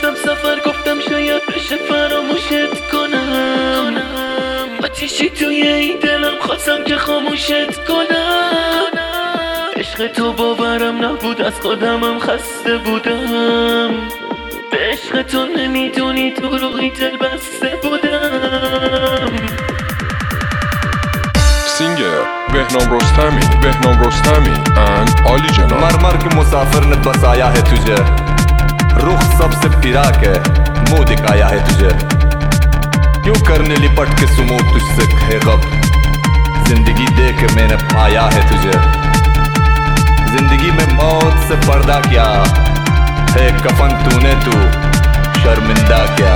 رفتم سفر گفتم شاید بشه فراموشت کنم آتیشی توی این دلم خواستم که خاموشت کنم عشق تو باورم نبود از خودمم خسته بودم به عشق تو نمیدونی دروغی دل بسته بودم Singer بهنام رستمی and عالی جناب मर के मुसाफिर ने बसाया है तुझे रुख सबसे फिरा के मुंह दिखाया है तुझे क्यों करने लिपट के सुमो तुझसे है गब जिंदगी दे के मैंने पाया है तुझे जिंदगी में मौत से पर्दा क्या है कफन तूने तू शर्मिंदा क्या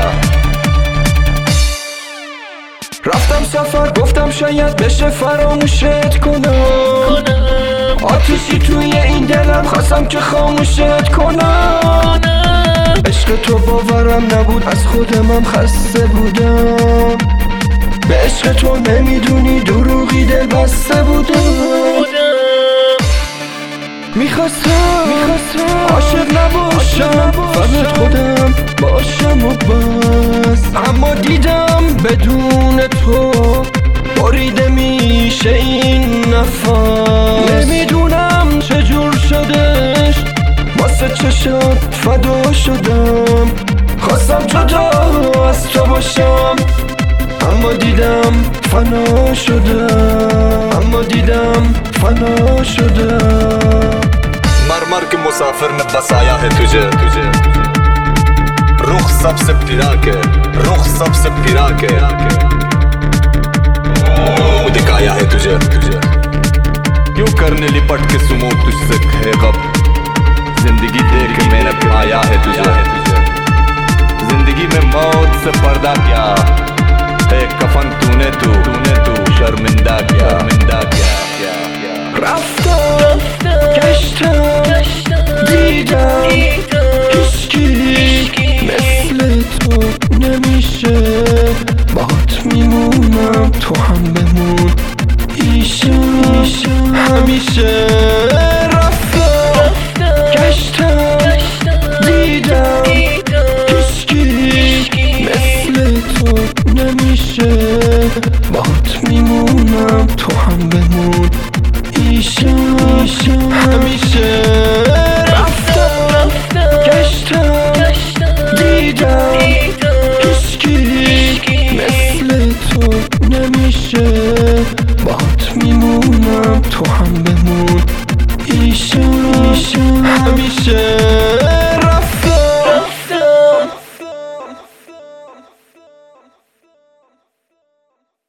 رفتم سفر گفتم شاید بشه فراموشت کنم آتیشی توی این دلم خواستم که خاموشت کنم عشق تو باورم نبود از خودمم خسته بودم به عشق تو نمیدونی دروغی دل بسته بودم میخواستم عاشق نباشم فقط خودم باشم و بس اما دیدم بدون تو بریده میشه این نفس نمیدونم چجور شدش واسه چشات فدا شدم خواستم جدا از تو باشم اما دیدم فنا شدم मर के मुसाफिर ने बसाया है तुझे रुख सबसे फिरा के मुंह दिखाया है तुझे क्यों करने लिपट के सुमो तुझसे है गब जिंदगी दे के मैंने पाया है तुझे जिंदगी में मौत से पर्दा क्या है कफन तूने तू शर्मिंदा क्या رفتم گشتم دیدم هیچکی مثل تو نمیشه باهات میمونم تو هم بمون همیشه رفتم گشتم دیدم هیچکی مثل تو نمیشه باهات میمونم تو هم بمون همیشه رفتم گشتم دیدم هیچکی مثل تو نمیشه باهات میمونم تو هم بمون همیشه